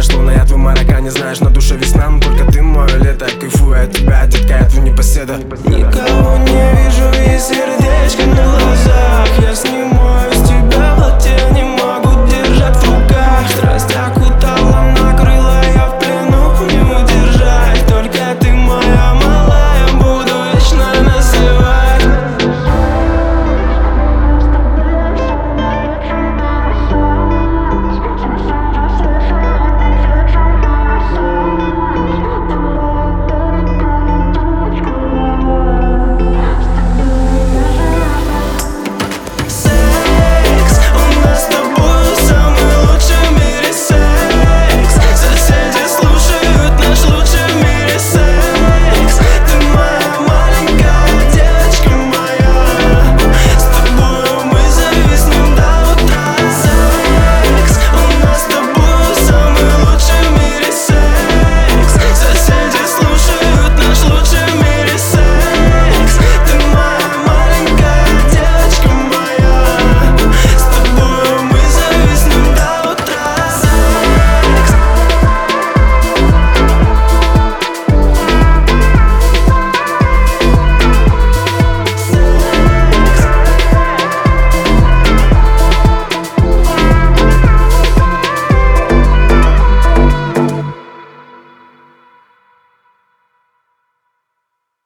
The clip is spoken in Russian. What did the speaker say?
словно я твой марака. Не знаешь, на душе весна, но только ты мое лето. Я кайфую от тебя, детка, я твой непоседа. Никого не вижу и сердечко